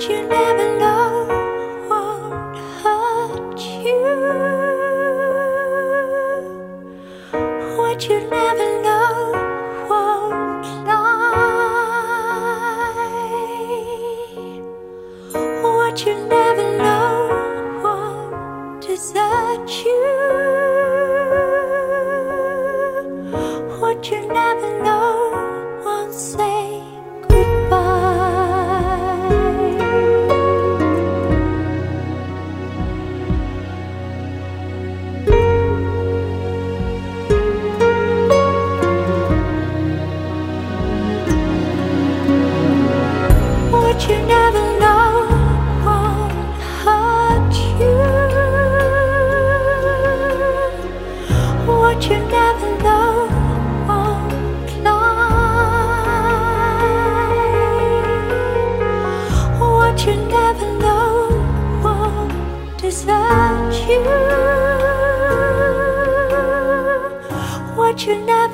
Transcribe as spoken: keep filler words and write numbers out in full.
you never know won't hurt you. What you never know won't lie. What you never know won't desert you. What you never know won't say goodbye. What you never know won't hurt you. What you never know won't lie. What you never know won't desert you. What you never